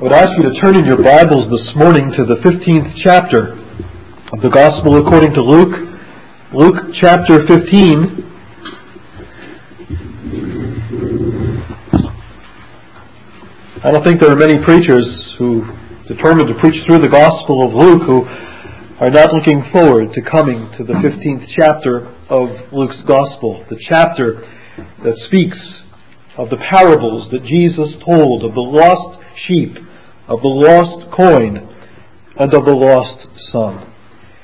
I would ask you to turn in your Bibles this morning to the 15th chapter of the Gospel according to Luke. Luke chapter 15. I don't think there are many preachers who determined to preach through the Gospel of Luke who are not looking forward to coming to the 15th chapter of Luke's Gospel, the chapter that speaks of the parables that Jesus told of the lost sheep, of the lost coin, and of the lost son.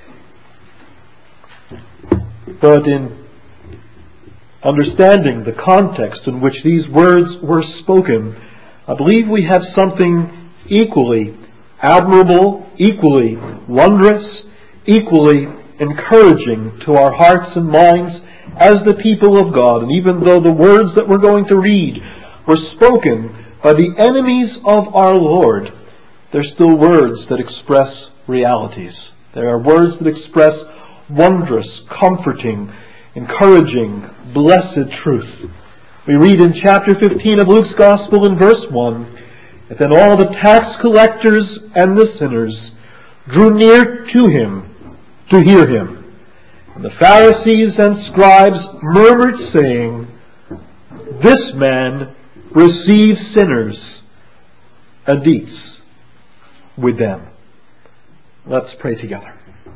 But in understanding the context in which these words were spoken, I believe we have something equally admirable, equally wondrous, equally encouraging to our hearts and minds as the people of God. And even though the words that we're going to read were spoken by the enemies of our Lord, they're still words that express realities. They are words that express wondrous, comforting, encouraging, blessed truth. We read in chapter 15 of Luke's Gospel in verse 1, that then all the tax collectors and the sinners drew near to him to hear him. And the Pharisees and scribes murmured, saying, "This man receives sinners and eats with them." Let's pray together.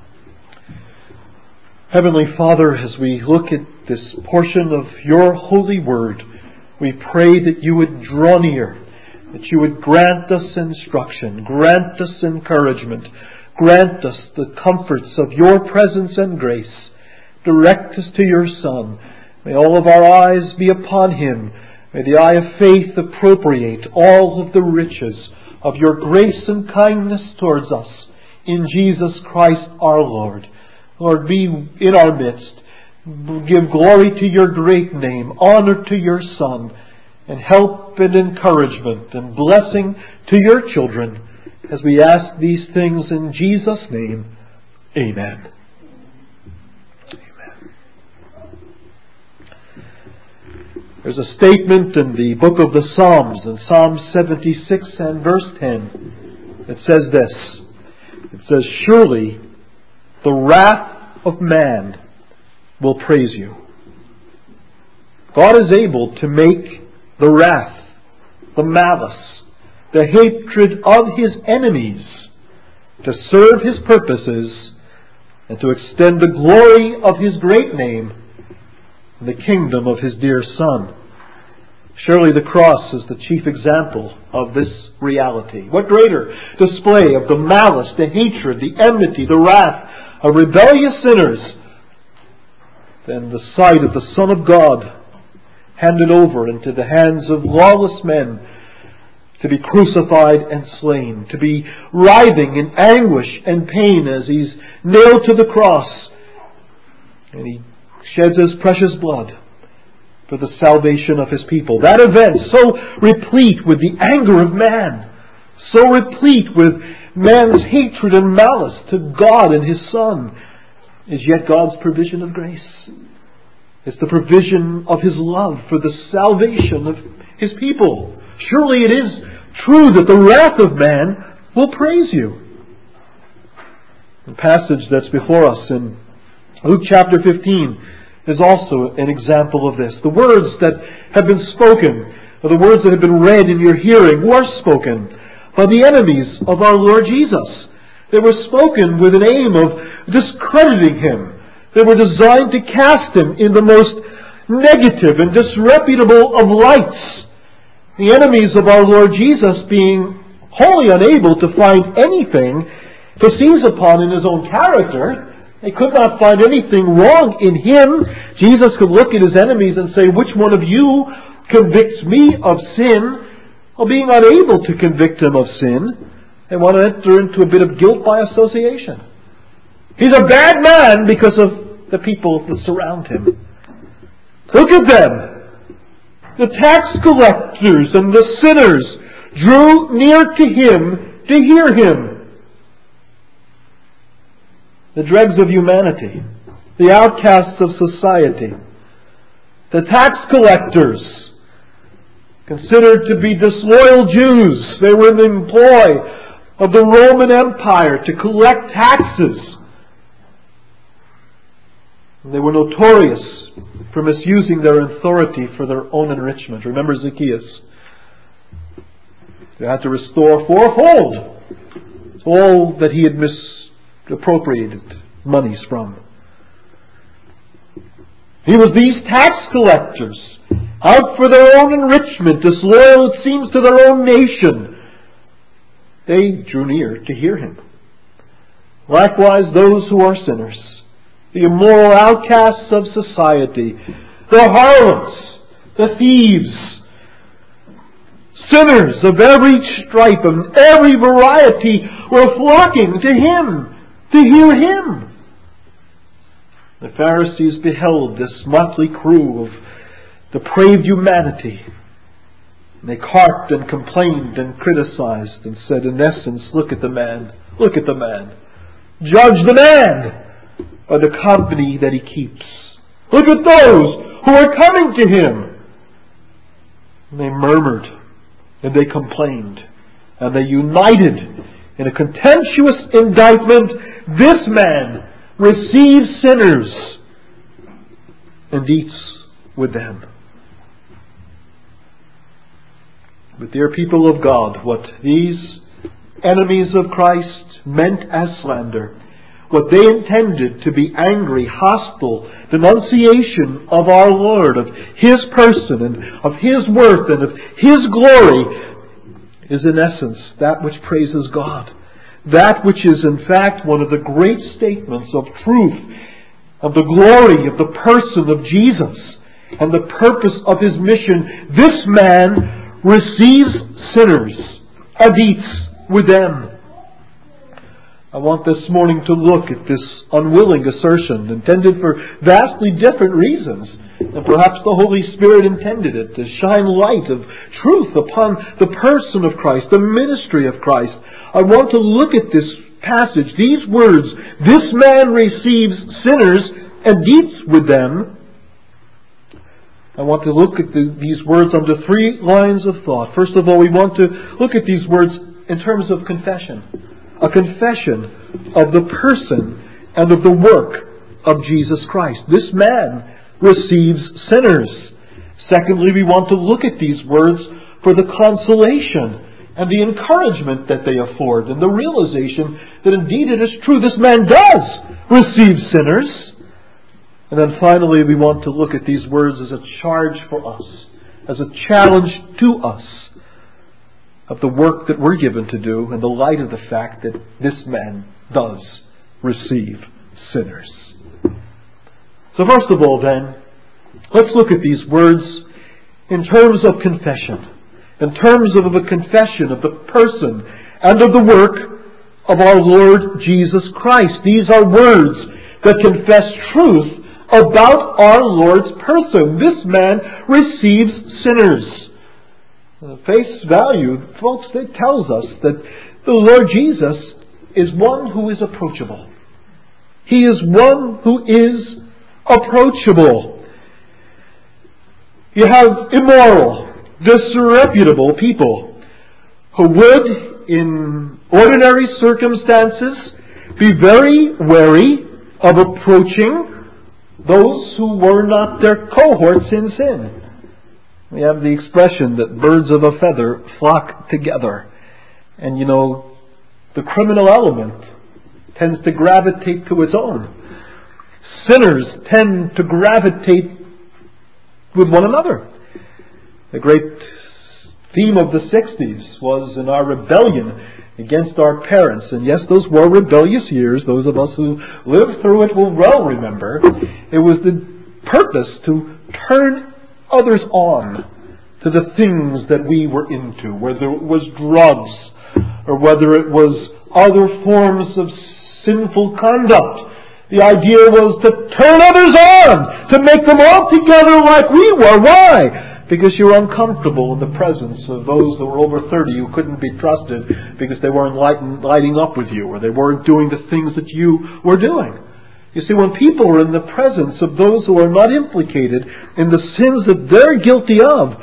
Heavenly Father, as we look at this portion of your holy word, we pray that you would draw near, that you would grant us instruction, grant us encouragement, grant us the comforts of your presence and grace. Direct us to your Son. May all of our eyes be upon him. May the eye of faith appropriate all of the riches of your grace and kindness towards us. In Jesus Christ our Lord. Lord, be in our midst. Give glory to your great name, honor to your Son, and help and encouragement and blessing to your children as we ask these things in Jesus' name. Amen. There's a statement in the book of the Psalms, in Psalm 76 and verse 10, that says this. It says, "Surely the wrath of man will praise you." God is able to make the wrath, the malice, the hatred of his enemies to serve his purposes and to extend the glory of his great name in the kingdom of his dear Son. Surely the cross is the chief example of this reality. What greater display of the malice, the hatred, the enmity, the wrath of rebellious sinners than the sight of the Son of God handed over into the hands of lawless men to be crucified and slain, to be writhing in anguish and pain as he's nailed to the cross, and he sheds his precious blood for the salvation of his people. That event, so replete with the anger of man, so replete with man's hatred and malice to God and his Son, is yet God's provision of grace. It's the provision of his love for the salvation of his people. Surely it is true that the wrath of man will praise you. The passage that's before us in Luke chapter 15 is also an example of this. The words that have been spoken, or the words that have been read in your hearing, were spoken by the enemies of our Lord Jesus. They were spoken with an aim of discrediting him. They were designed to cast him in the most negative and disreputable of lights. The enemies of our Lord Jesus, being wholly unable to find anything to seize upon in his own character, they could not find anything wrong in him. Jesus could look at his enemies and say, "Which one of you convicts me of sin?" Well, being unable to convict him of sin, they want to enter into a bit of guilt by association. He's a bad man because of the people that surround him. Look at them. The tax collectors and the sinners drew near to him to hear him. The dregs of humanity, the outcasts of society, the tax collectors, considered to be disloyal Jews. They were in the employ of the Roman Empire to collect taxes. And they were notorious for misusing their authority for their own enrichment. Remember Zacchaeus? They had to restore fourfold all that he had misappropriated monies from. He was these tax collectors, out for their own enrichment, disloyal, it seems, to their own nation. They drew near to hear him. Likewise, those who are sinners, the immoral outcasts of society, the harlots, the thieves, sinners of every stripe and every variety were flocking to him, to hear him. The Pharisees beheld this motley crew of depraved humanity. And they carped and complained and criticized and said, in essence, look at the man. Look at the man. Judge the man by the company that he keeps. Look at those who are coming to him. And they murmured and they complained and they united in a contemptuous indictment. This man receives sinners and eats with them. But dear people of God, what these enemies of Christ meant as slander, what they intended to be angry, hostile denunciation of our Lord, of His person and of His worth and of His glory, is in essence that which praises God. That which is in fact one of the great statements of truth, of the glory of the person of Jesus and the purpose of His mission. This man receives sinners and eats with them. I want this morning to look at this unwilling assertion intended for vastly different reasons. And perhaps the Holy Spirit intended it to shine light of truth upon the person of Christ, the ministry of Christ. I want to look at this passage, these words, this man receives sinners and eats with them. I want to look at these words under three lines of thought. First of all, we want to look at these words in terms of confession. A confession of the person and of the work of Jesus Christ. This man receives sinners. Secondly, we want to look at these words for the consolation and the encouragement that they afford, and the realization that indeed it is true, this man does receive sinners. And then finally, we want to look at these words as a charge for us, as a challenge to us of the work that we're given to do in the light of the fact that this man does receive sinners. So first of all then, let's look at these words in terms of confession, in terms of a confession of the person and of the work of our Lord Jesus Christ. These are words that confess truth about our Lord's person. This man receives sinners. Face value, folks, it tells us that the Lord Jesus is one who is approachable. He is one who is approachable. You have immoral, disreputable people who would, in ordinary circumstances, be very wary of approaching those who were not their cohorts in sin. We have the expression that birds of a feather flock together. And you know, the criminal element tends to gravitate to its own. Sinners tend to gravitate with one another. The great theme of the 60s was in our rebellion against our parents. And yes, those were rebellious years. Those of us who lived through it will well remember. It was the purpose to turn others on to the things that we were into, whether it was drugs or whether it was other forms of sinful conduct. The idea was to turn others on, to make them all together like we were. Why? Because you're uncomfortable in the presence of those that were over 30 who couldn't be trusted because they weren't lighting up with you, or they weren't doing the things that you were doing. You see, when people are in the presence of those who are not implicated in the sins that they're guilty of,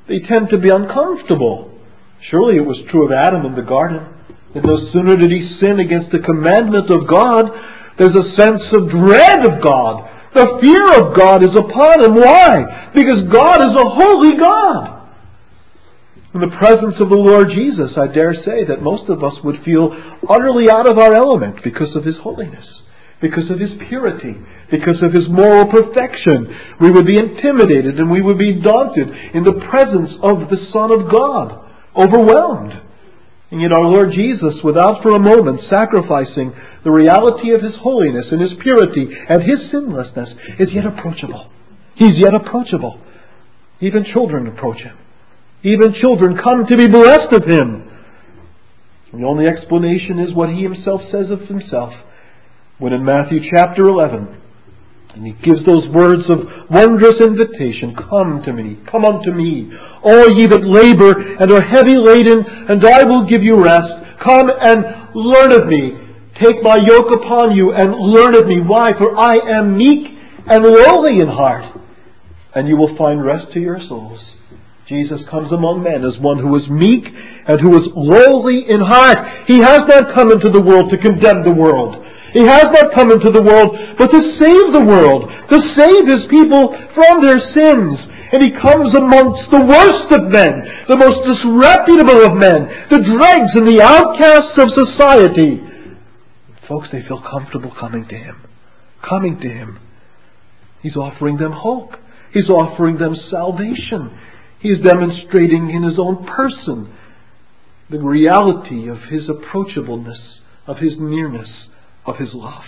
they tend to be uncomfortable. Surely it was true of Adam in the garden, that no sooner did he sin against the commandment of God, there's a sense of dread of God. The fear of God is upon him. Why? Because God is a holy God. In the presence of the Lord Jesus, I dare say that most of us would feel utterly out of our element because of His holiness, because of His purity, because of His moral perfection. We would be intimidated and we would be daunted in the presence of the Son of God, overwhelmed. And yet our Lord Jesus, without for a moment sacrificing the reality of His holiness and His purity and His sinlessness, is yet approachable. He's yet approachable. Even children approach Him. Even children come to be blessed of Him. The only explanation is what He Himself says of Himself when in Matthew chapter 11, and He gives those words of wondrous invitation, "Come to me, come unto me, all ye that labor and are heavy laden, and I will give you rest. Come and learn of me. Take my yoke upon you and learn of me. Why? For I am meek and lowly in heart, and you will find rest to your souls." Jesus comes among men as one who is meek and who is lowly in heart. He has not come into the world to condemn the world. He has not come into the world but to save the world, to save His people from their sins. And He comes amongst the worst of men, the most disreputable of men, the dregs and the outcasts of society. Folks, they feel comfortable coming to Him. Coming to Him. He's offering them hope. He's offering them salvation. He is demonstrating in His own person the reality of His approachableness, of His nearness, of His love.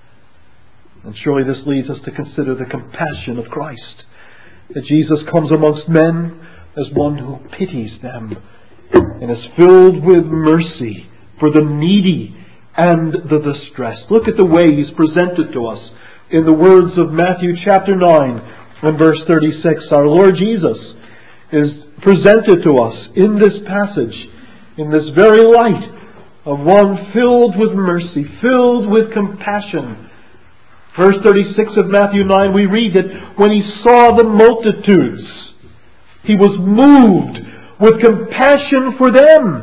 And surely this leads us to consider the compassion of Christ. That Jesus comes amongst men as one who pities them and is filled with mercy for the needy and the distressed. Look at the way He's presented to us in the words of Matthew chapter 9 and verse 36. Our Lord Jesus is presented to us in this passage, in this very light of one filled with mercy, filled with compassion. Verse 36 of Matthew 9, we read that when He saw the multitudes, He was moved with compassion for them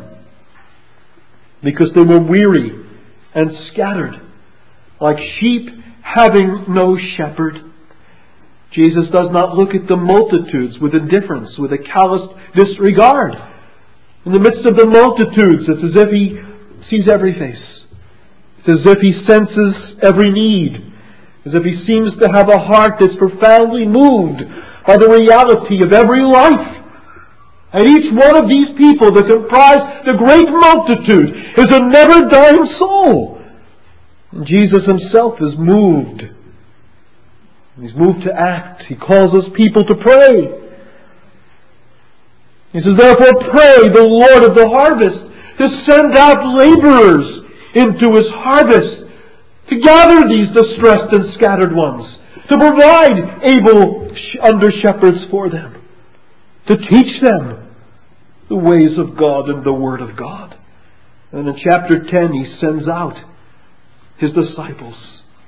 because they were weary and scattered, like sheep having no shepherd. Jesus does not look at the multitudes with indifference, with a callous disregard. In the midst of the multitudes, it's as if He sees every face. It's as if He senses every need. As if He seems to have a heart that's profoundly moved by the reality of every life. And each one of these people that comprise the great multitude is a never-dying soul. And Jesus Himself is moved. He's moved to act. He calls His people to pray. He says, "Therefore pray the Lord of the harvest to send out laborers into His harvest, to gather these distressed and scattered ones, to provide able under-shepherds for them, to teach them the ways of God and the Word of God." And in chapter 10 He sends out His disciples.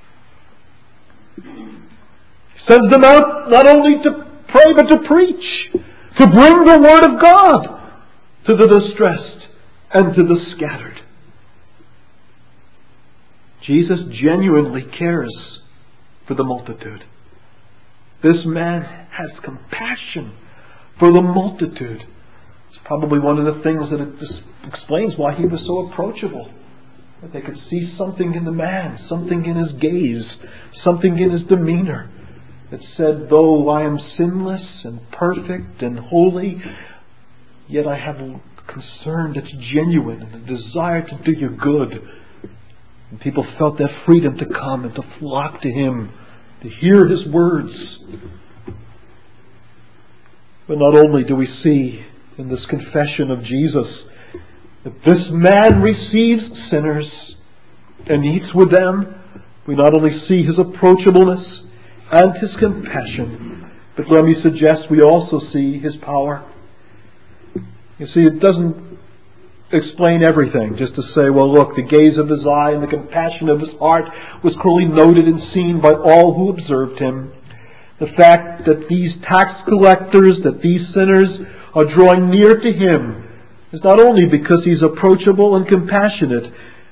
Sends them out not only to pray but to preach, to bring the Word of God to the distressed and to the scattered. Jesus genuinely cares for the multitude. This man has compassion for the multitude. It's probably one of the things that it explains why He was so approachable. That they could see something in the man, something in his gaze, something in his demeanor. It said, though I am sinless and perfect and holy, yet I have a concern that's genuine and a desire to do you good. And people felt that freedom to come and to flock to Him, to hear His words. But not only do we see in this confession of Jesus that this man receives sinners and eats with them, we not only see His approachableness and His compassion, but let me suggest we also see His power. You see, it doesn't explain everything just to say, well, look, the gaze of His eye and the compassion of His heart was clearly noted and seen by all who observed Him. The fact that these tax collectors, that these sinners are drawing near to Him is not only because He's approachable and compassionate,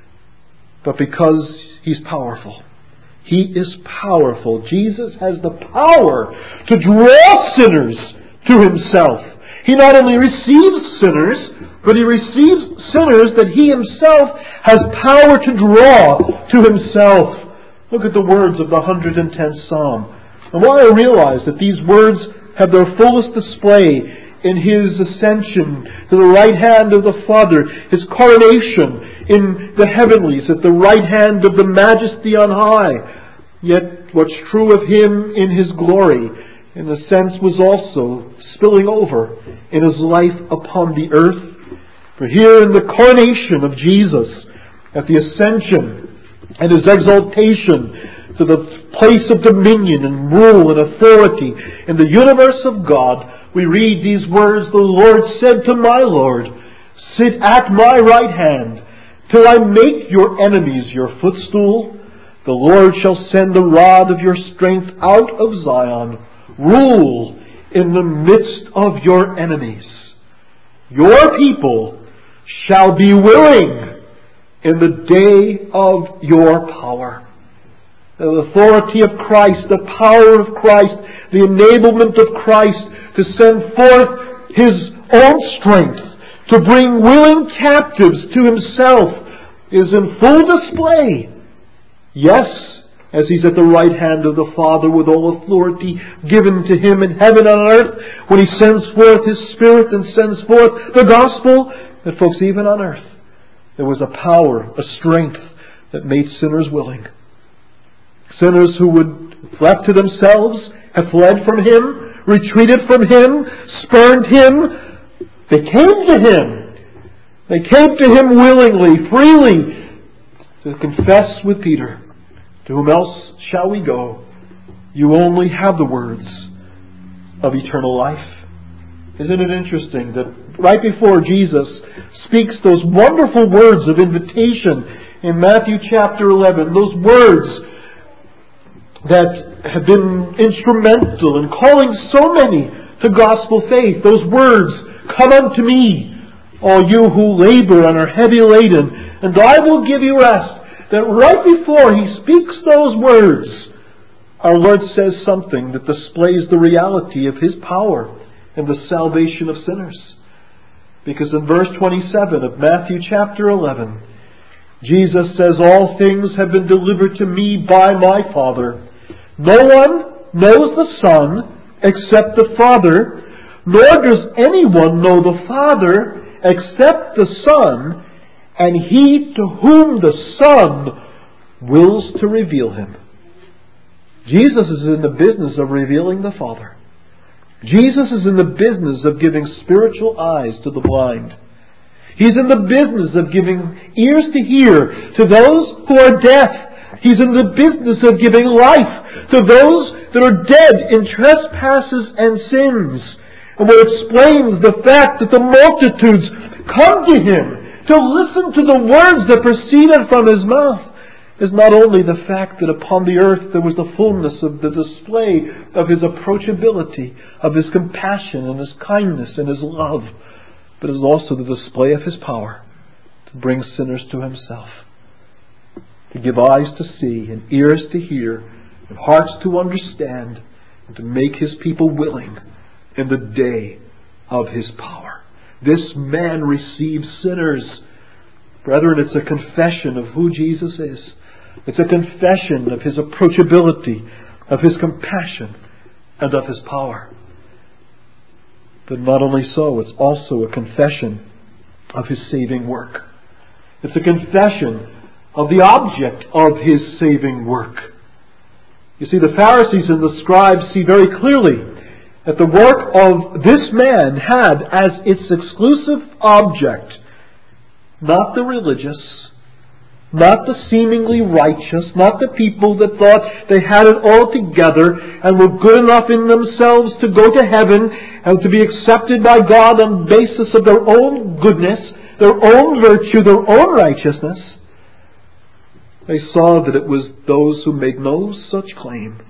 but because He's powerful. He is powerful. Jesus has the power to draw sinners to Himself. He not only receives sinners, but He receives sinners that He Himself has power to draw to Himself. Look at the words of the 110th Psalm. And while I realize that these words have their fullest display in His ascension to the right hand of the Father, His coronation in the heavenlies at the right hand of the Majesty on high, yet what's true of Him in His glory, in a sense, was also spilling over in His life upon the earth. For here in the coronation of Jesus, at the ascension and His exaltation to the place of dominion and rule and authority in the universe of God, we read these words, "The Lord said to my Lord, sit at my right hand, till I make your enemies your footstool. The Lord shall send the rod of your strength out of Zion. Rule in the midst of your enemies. Your people shall be willing in the day of your power." The authority of Christ, the power of Christ, the enablement of Christ to send forth His own strength to bring willing captives to Himself is in full display. Yes, as He's at the right hand of the Father with all authority given to Him in heaven and earth, when He sends forth His Spirit and sends forth the gospel, that folks, even on earth, there was a power, a strength that made sinners willing. Sinners who would, left to themselves, have fled from Him, retreated from Him, spurned Him, they came to Him. They came to Him willingly, freely, to confess with Peter, "To whom else shall we go? You only have the words of eternal life." Isn't it interesting that right before Jesus speaks those wonderful words of invitation in Matthew chapter 11, those words that have been instrumental in calling so many to gospel faith, those words, "Come unto me, all you who labor and are heavy laden, and I will give you rest," that right before He speaks those words, our Lord says something that displays the reality of His power in the salvation of sinners. Because in verse 27 of Matthew chapter 11, Jesus says, "All things have been delivered to me by my Father. No one knows the Son except the Father, nor does anyone know the Father except the Son, and he to whom the Son wills to reveal Him." Jesus is in the business of revealing the Father. Jesus is in the business of giving spiritual eyes to the blind. He's in the business of giving ears to hear to those who are deaf. He's in the business of giving life to those that are dead in trespasses and sins. And what explains the fact that the multitudes come to Him to listen to the words that proceeded from His mouth is not only the fact that upon the earth there was the fullness of the display of His approachability, of His compassion and His kindness and His love, but it is also the display of His power to bring sinners to Himself, to give eyes to see and ears to hear and hearts to understand, and to make His people willing in the day of His power. This man receives sinners. Brethren, it's a confession of who Jesus is. It's a confession of His approachability, of His compassion, and of His power. But not only so, it's also a confession of His saving work. It's a confession of the object of His saving work. You see, the Pharisees and the scribes see very clearly that the work of this man had as its exclusive object not the religious, not the seemingly righteous, not the people that thought they had it all together and were good enough in themselves to go to heaven and to be accepted by God on the basis of their own goodness, their own virtue, their own righteousness. They saw that it was those who made no such claim,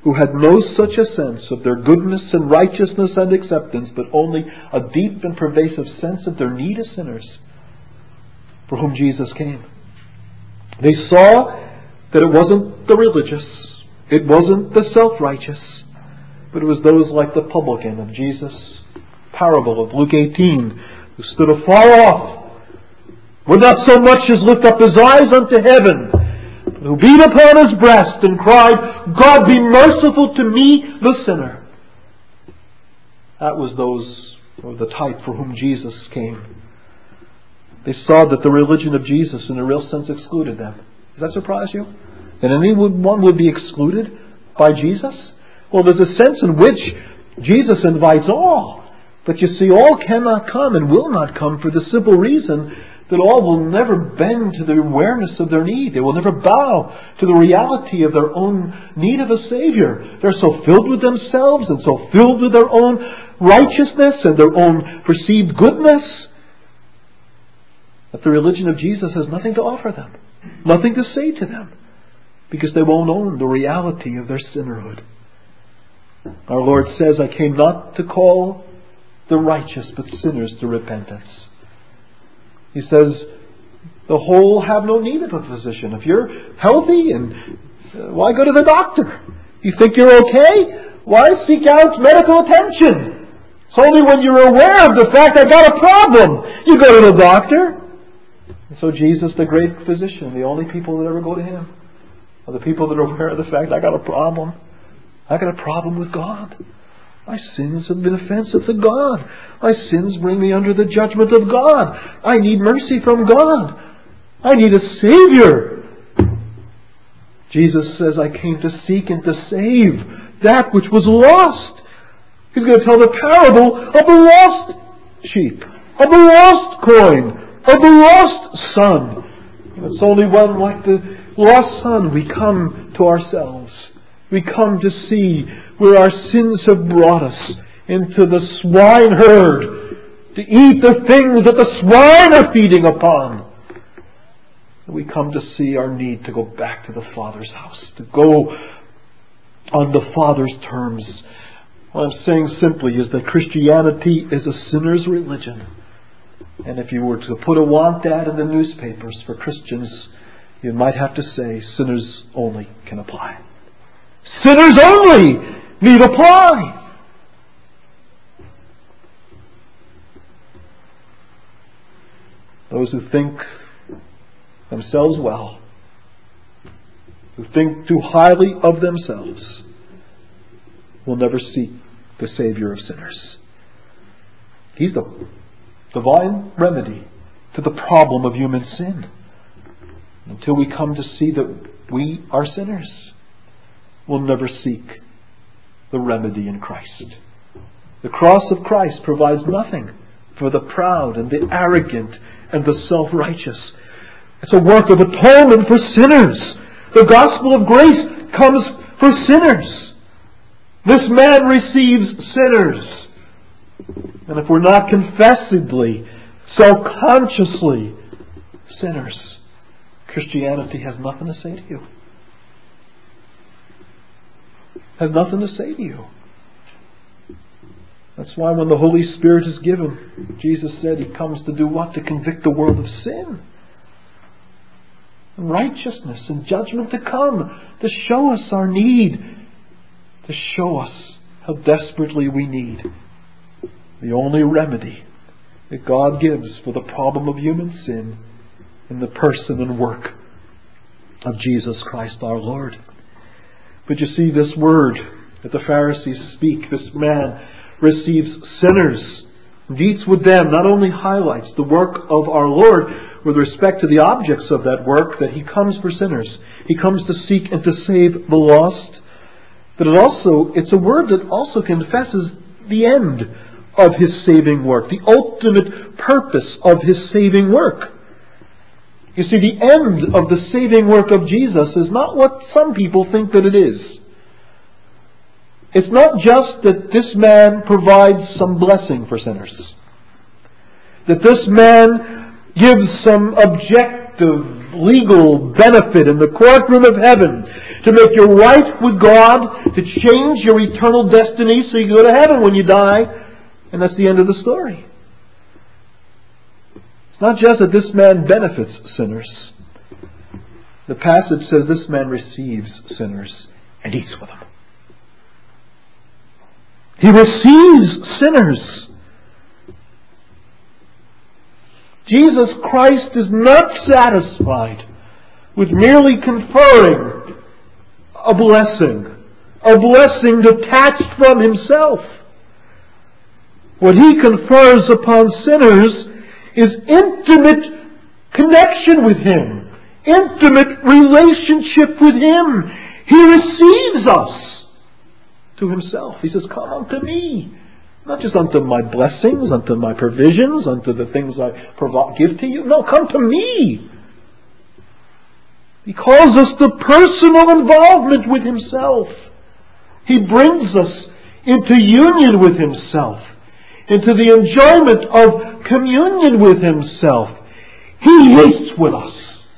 who had no such a sense of their goodness and righteousness and acceptance, but only a deep and pervasive sense of their need as sinners, for whom Jesus came. They saw that it wasn't the religious, it wasn't the self-righteous, but it was those like the publican of Jesus' parable of Luke 18, who stood afar off, would not so much as lift up his eyes unto heaven, but who beat upon his breast and cried, God be merciful to me, the sinner. That was the type for whom Jesus came. They saw that the religion of Jesus in a real sense excluded them. Does that surprise you? That anyone would be excluded by Jesus? Well, there's a sense in which Jesus invites all. But you see, all cannot come and will not come for the simple reason that all will never bend to the awareness of their need. They will never bow to the reality of their own need of a Savior. They're so filled with themselves and so filled with their own righteousness and their own perceived goodness that the religion of Jesus has nothing to offer them, nothing to say to them, because they won't own the reality of their sinnerhood. Our Lord says, I came not to call the righteous, but sinners to repentance. He says, the whole have no need of a physician. If you're healthy, and why go to the doctor? You think you're okay? Why seek out medical attention? It's only when you're aware of the fact I got a problem, you go to the doctor. And so Jesus, the great physician, the only people that ever go to Him are the people that are aware of the fact I got a problem. I got a problem with God. My sins have been offensive to God. My sins bring me under the judgment of God. I need mercy from God. I need a Savior. Jesus says, I came to seek and to save that which was lost. He's going to tell the parable of the lost sheep, of the lost coin, of the lost son. And it's only when, like the lost son, we come to ourselves. We come to see where our sins have brought us into the swine herd, to eat the things that the swine are feeding upon. We come to see our need to go back to the Father's house, to go on the Father's terms. What I'm saying simply is that Christianity is a sinner's religion. And if you were to put a want ad in the newspapers for Christians, you might have to say, sinners only can apply. Sinners only need apply. Those who think themselves well, who think too highly of themselves, will never seek the Savior of sinners. He's the divine remedy to the problem of human sin. Until we come to see that we are sinners, we'll never seek the remedy in Christ. The cross of Christ provides nothing for the proud and the arrogant and the self-righteous. It's a work of atonement for sinners. The gospel of grace comes for sinners. This man receives sinners. And if we're not confessedly, self-consciously sinners, Christianity has nothing to say to you. Has nothing to say to you. That's why when the Holy Spirit is given, Jesus said He comes to do what? To convict the world of sin, and righteousness, and judgment to come, to show us our need, to show us how desperately we need the only remedy that God gives for the problem of human sin in the person and work of Jesus Christ our Lord. But you see, this word that the Pharisees speak, this man receives sinners, meets with them, not only highlights the work of our Lord with respect to the objects of that work, that He comes for sinners. He comes to seek and to save the lost. But it's a word that also confesses the end of His saving work, the ultimate purpose of His saving work. You see, the end of the saving work of Jesus is not what some people think that it is. It's not just that this man provides some blessing for sinners, that this man gives some objective legal benefit in the courtroom of heaven to make you right with God, to change your eternal destiny so you go to heaven when you die. And that's the end of the story. It's not just that this man benefits sinners. The passage says this man receives sinners and eats with them. He receives sinners. Jesus Christ is not satisfied with merely conferring a blessing detached from Himself. What He confers upon sinners is intimate connection with Him, intimate relationship with Him. He receives us to Himself. He says, "Come unto me." Not just unto my blessings, unto my provisions, unto the things I give to you. No, come to me. He calls us to personal involvement with Himself. He brings us into union with Himself, into the enjoyment of communion with Himself. He eats with us.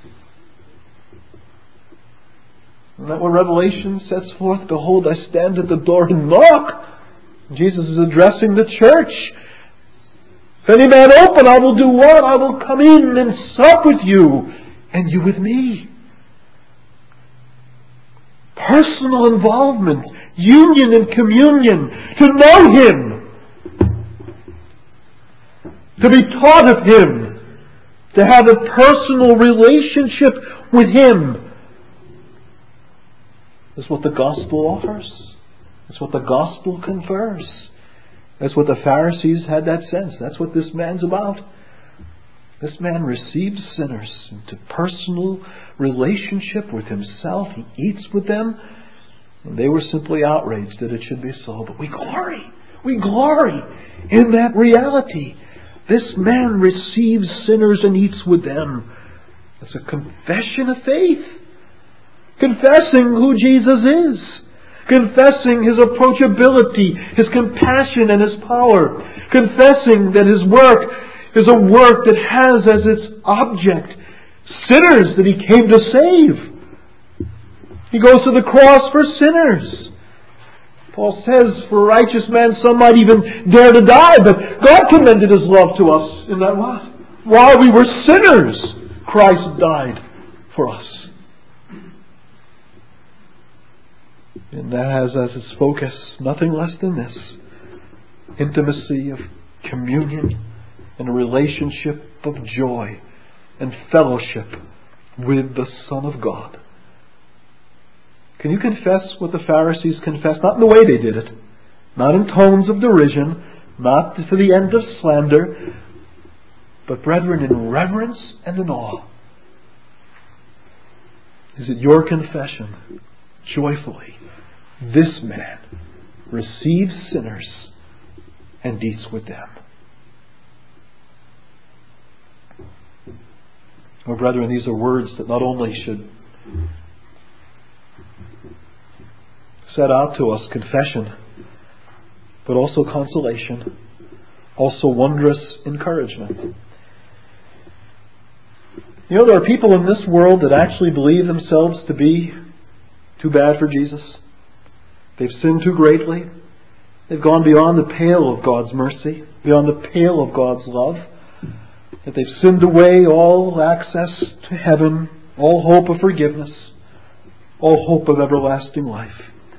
Isn't that what Revelation sets forth? "Behold, I stand at the door and knock." Jesus is addressing the church. "If any man open, I will do what? I will come in and sup with you, and you with me." Personal involvement, union and communion, to know Him, to be taught of Him, to have a personal relationship with Him. That's what the gospel offers. That's what the gospel confers. That's what the Pharisees had that sense. That's what this man's about. This man receives sinners into personal relationship with Himself. He eats with them. And they were simply outraged that it should be so. But we glory. We glory in that reality. This man receives sinners and eats with them. It's a confession of faith. Confessing who Jesus is. Confessing His approachability, His compassion and His power. Confessing that His work is a work that has as its object sinners that He came to save. He goes to the cross for sinners. Paul says, "For a righteous man some might even dare to die, but God commended His love to us in that what? While we were sinners, Christ died for us." And that has as its focus nothing less than this: intimacy of communion and a relationship of joy and fellowship with the Son of God. Can you confess what the Pharisees confessed? Not in the way they did it, not in tones of derision, not to the end of slander, but, brethren, in reverence and in awe. Is it your confession, joyfully, this man receives sinners and eats with them? Oh, brethren, these are words that not only should set out to us confession, but also consolation, also wondrous encouragement. You know, there are people in this world that actually believe themselves to be too bad for Jesus. They've sinned too greatly. They've gone beyond the pale of God's mercy, beyond the pale of God's love. That they've sinned away all access to heaven, all hope of forgiveness, all hope of everlasting life.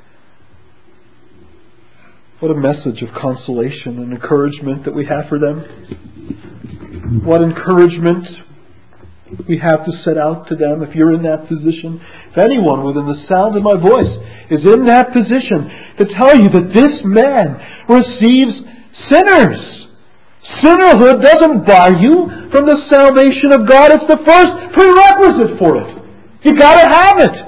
What a message of consolation and encouragement that we have for them. What encouragement we have to set out to them if you're in that position. If anyone within the sound of my voice is in that position, to tell you that this man receives sinners. Sinnerhood doesn't bar you from the salvation of God. It's the first prerequisite for it. You've got to have it.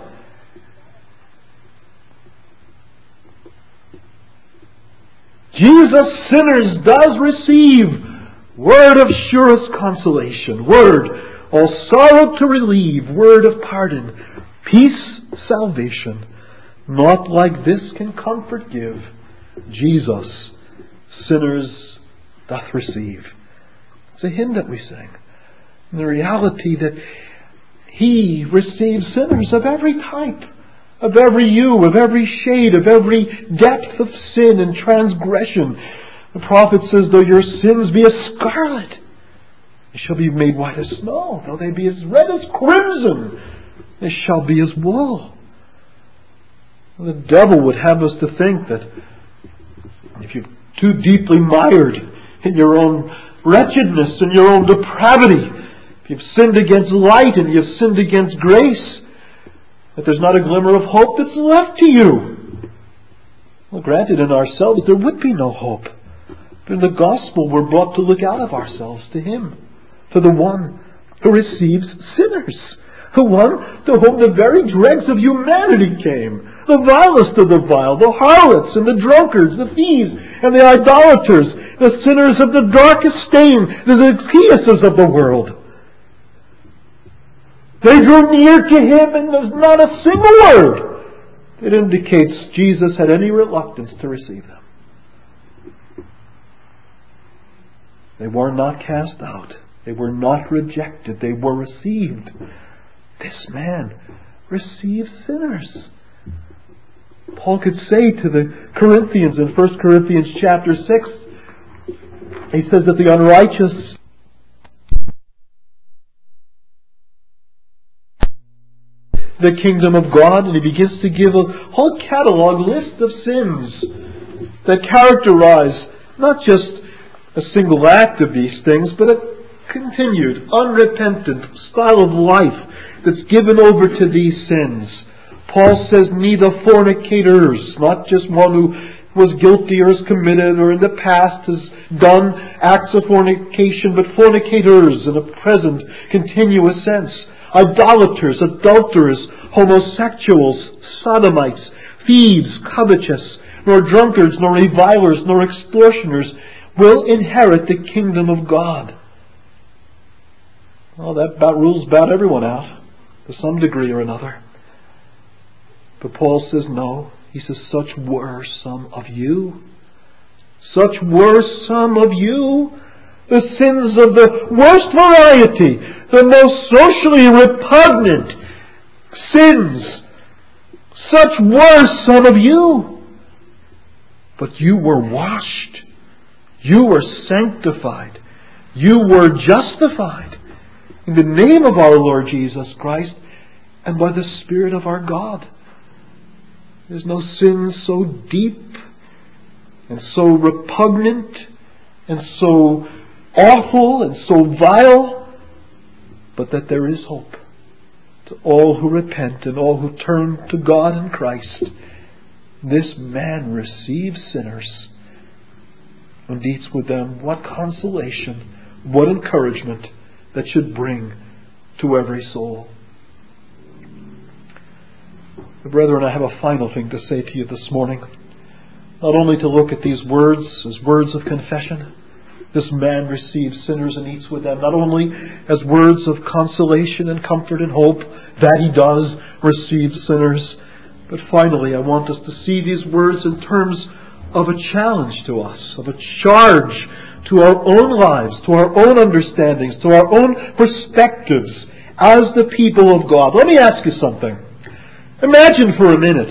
Jesus, sinners, does receive word of surest consolation, word all sorrow to relieve, word of pardon, peace, salvation. Not like this can comfort give. Jesus, sinners, doth receive. It's a hymn that we sing. And the reality that He receives sinners of every type, of every hue, of every shade, of every depth of sin and transgression. The prophet says, though your sins be as scarlet, they shall be made white as snow. Though they be as red as crimson, they shall be as wool. The devil would have us to think that if you're too deeply mired in your own wretchedness and your own depravity, if you've sinned against light and you've sinned against grace, that there's not a glimmer of hope that's left to you. Well, granted, in ourselves there would be no hope. But in the gospel we're brought to look out of ourselves to Him, to the one who receives sinners, the one to whom the very dregs of humanity came, the vilest of the vile, the harlots and the drunkards, the thieves and the idolaters, the sinners of the darkest stain, the Zacchaeuses of the world. They drew near to Him, and there's not a single word that indicates Jesus had any reluctance to receive them. They were not cast out. They were not rejected. They were received. This man receives sinners. Paul could say to the Corinthians in 1 Corinthians chapter 6, he says that the unrighteous the kingdom of God, and he begins to give a whole catalog list of sins that characterize not just a single act of these things, but a continued, unrepentant style of life that's given over to these sins. Paul says neither fornicators, not just one who was guilty or has committed or in the past has done acts of fornication, but fornicators in a present, continuous sense. Idolaters, adulterers, homosexuals, sodomites, thieves, covetous, nor drunkards, nor revilers, nor extortioners will inherit the kingdom of God. Well, that about rules about everyone out to some degree or another. But Paul says no. He says, such were some of you. Such were some of you. The sins of the worst variety, the most socially repugnant sins. Such were some of you. But you were washed. You were sanctified. You were justified in the name of our Lord Jesus Christ and by the Spirit of our God. There's no sin so deep and so repugnant and so awful and so vile, but that there is hope to all who repent and all who turn to God in Christ. This man receives sinners and eats with them. What consolation, what encouragement that should bring to every soul. Brethren, I have a final thing to say to you this morning. Not only to look at these words as words of confession, this man receives sinners and eats with them, not only as words of consolation and comfort and hope that he does receive sinners, but finally I want us to see these words in terms of a challenge to us, of a charge to our own lives, to our own understandings, to our own perspectives as the people of God. Let me ask you something. Imagine for a minute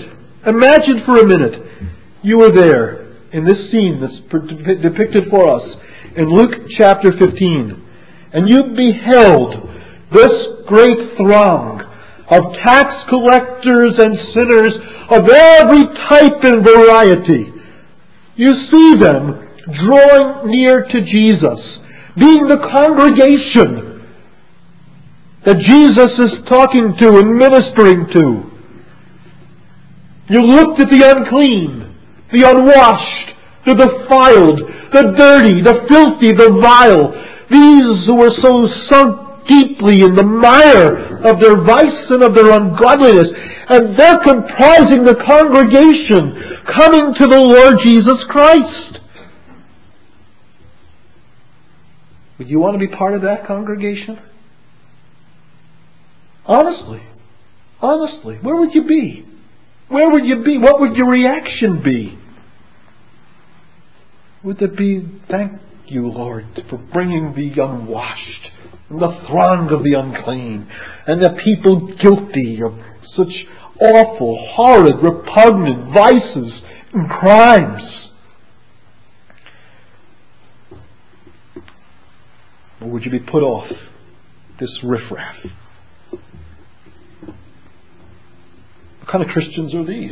you were there in this scene that's depicted for us in Luke chapter 15, and you beheld this great throng of tax collectors and sinners of every type and variety. You see them drawing near to Jesus, being the congregation that Jesus is talking to and ministering to. You looked at the unclean, the unwashed, the defiled, the dirty, the filthy, the vile. These who were so sunk deeply in the mire of their vice and of their ungodliness. And they're comprising the congregation coming to the Lord Jesus Christ. Would you want to be part of that congregation? Honestly, where would you be? Where would you be? What would your reaction be? Would it be, thank you, Lord, for bringing the unwashed and the throng of the unclean and the people guilty of such awful, horrid, repugnant vices and crimes. Or would you be put off this riffraff? What kind of Christians are these?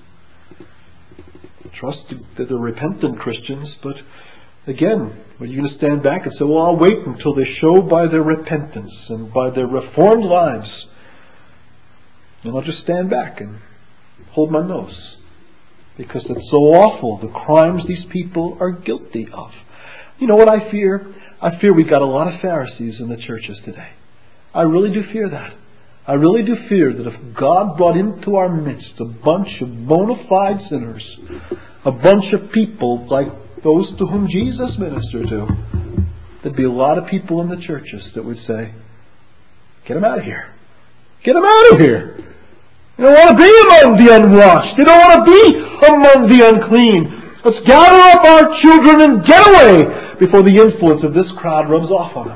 Trust that they're repentant Christians, but again, are you going to stand back and say, well, I'll wait until they show by their repentance and by their reformed lives, and I'll just stand back and hold my nose? Because it's so awful, the crimes these people are guilty of. You know what I fear? I fear we've got a lot of Pharisees in the churches today. I really do fear that. I really do fear that if God brought into our midst a bunch of bona fide sinners, a bunch of people like those to whom Jesus ministered to, there'd be a lot of people in the churches that would say, get them out of here. Get them out of here. You don't want to be among the unwashed. You don't want to be among the unclean. Let's gather up our children and get away before the influence of this crowd rubs off on them.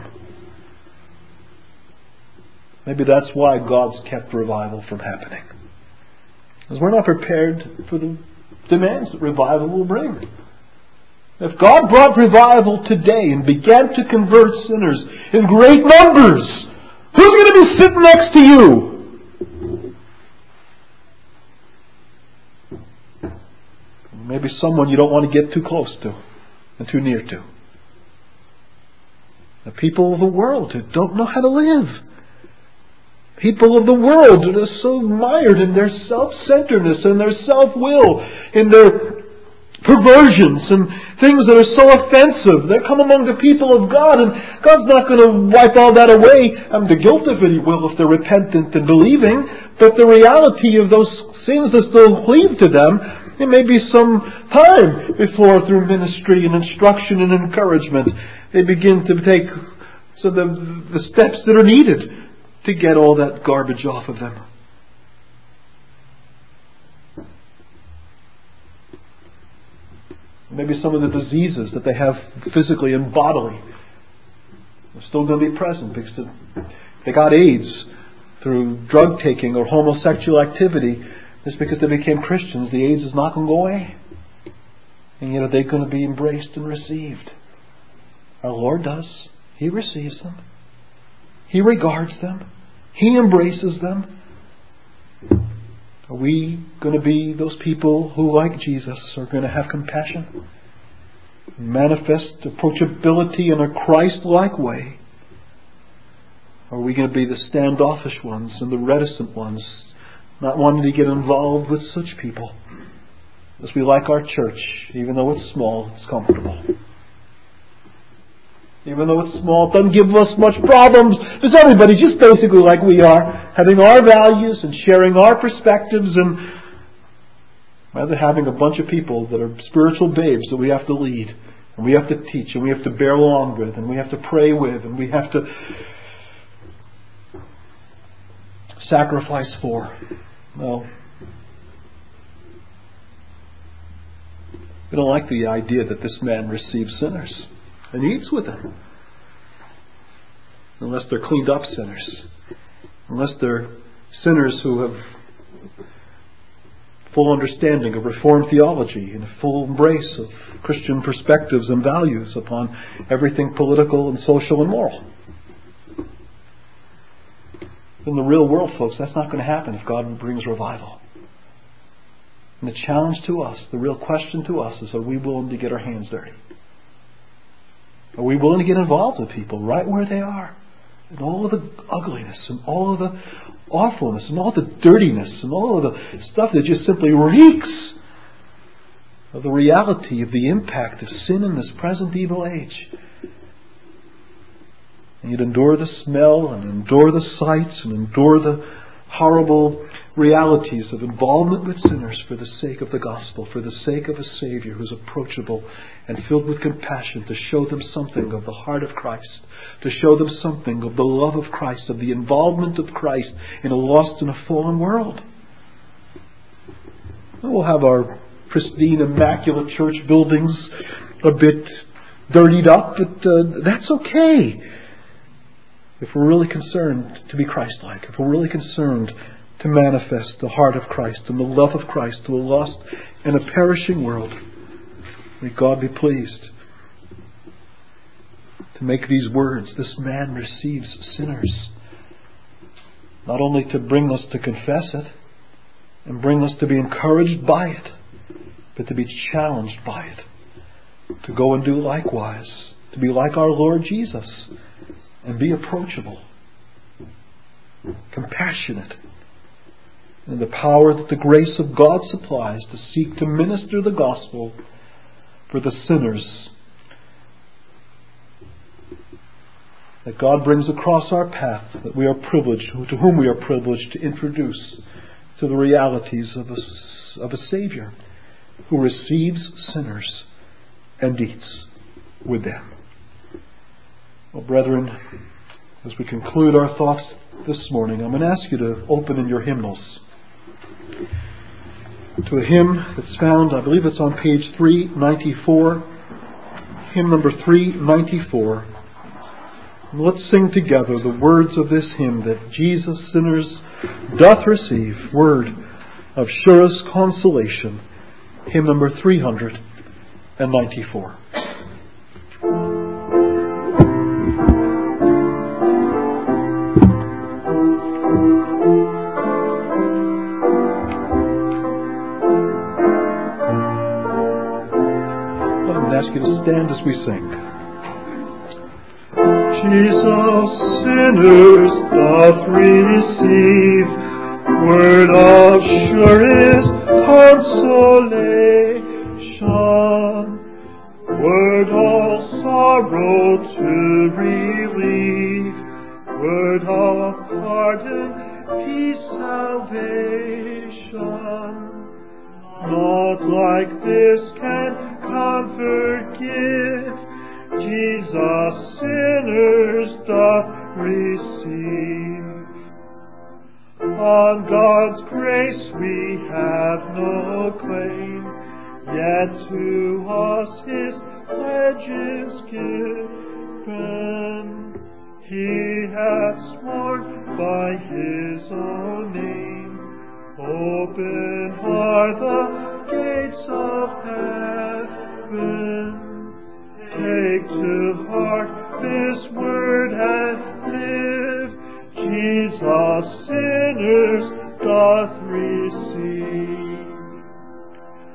Maybe that's why God's kept revival from happening. Because we're not prepared for the demands that revival will bring. If God brought revival today and began to convert sinners in great numbers, who's going to be sitting next to you? Maybe someone you don't want to get too close to and too near to. The people of the world who don't know how to live. People of the world that are so mired in their self-centeredness and their self-will, in their perversions and things that are so offensive. They come among the people of God, and God's not going to wipe all that away. The guilt of it He will if they're repentant and believing, but the reality of those sins that still cleave to them, it may be some time before, through ministry and instruction and encouragement, they begin to take the steps that are needed to get all that garbage off of them. Maybe some of the diseases that they have physically and bodily are still going to be present because they got AIDS through drug taking or homosexual activity. Just because they became Christians, the AIDS is not going to go away. And yet are they going to be embraced and received? Our Lord does. He receives them. He regards them. He embraces them. Are we going to be those people who, like Jesus, are going to have compassion, manifest approachability in a Christ-like way? Or are we going to be the standoffish ones and the reticent ones, not wanting to get involved with such people? Because we like our church, even though it's small, it's comfortable. Even though it's small, it doesn't give us much problems. Because everybody's just basically like we are, having our values and sharing our perspectives, and rather having a bunch of people that are spiritual babes that we have to lead, and we have to teach, and we have to bear along with, and we have to pray with, and we have to sacrifice for. No. We don't like the idea that this man receives sinners and eats with them. Unless they're cleaned up sinners. Unless they're sinners who have full understanding of Reformed theology and a full embrace of Christian perspectives and values upon everything political and social and moral. In the real world, folks, that's not going to happen if God brings revival. And the challenge to us, the real question to us is, are we willing to get our hands dirty? Are we willing to get involved with people right where they are? And all of the ugliness and all of the awfulness and all the dirtiness and all of the stuff that just simply reeks of the reality of the impact of sin in this present evil age. And you'd endure the smell and endure the sights and endure the horrible realities of involvement with sinners for the sake of the gospel, for the sake of a Savior who's approachable and filled with compassion, to show them something of the heart of Christ, to show them something of the love of Christ, of the involvement of Christ in a lost and a fallen world. We'll have our pristine, immaculate church buildings a bit dirtied up, but that's okay if we're really concerned to be Christ-like, if we're really concerned to to manifest the heart of Christ and the love of Christ to a lost and a perishing world. May God be pleased to make these words, "This man receives sinners," not only to bring us to confess it and bring us to be encouraged by it, but to be challenged by it, to go and do likewise, to be like our Lord Jesus and be approachable, compassionate, and the power that the grace of God supplies to seek to minister the gospel for the sinners that God brings across our path, that we are privileged, to whom we are privileged to introduce to the realities of a Savior who receives sinners and eats with them. Well, brethren, as we conclude our thoughts this morning, I'm going to ask you to open in your hymnals to a hymn that's found, I believe it's on page 394, hymn number 394. And let's sing together the words of this hymn that Jesus sinners doth receive, word of surest consolation, hymn number 394. Ask you to stand as we sing. Jesus sinners doth receive word of surest consolation, word all sorrow to relieve, word of pardon, peace, salvation. Not like this can comfort give, Jesus sinners doth receive. On God's grace we have no claim, yet to us His pledges given. He hath sworn by His own name, open are the gates of heaven. Take to heart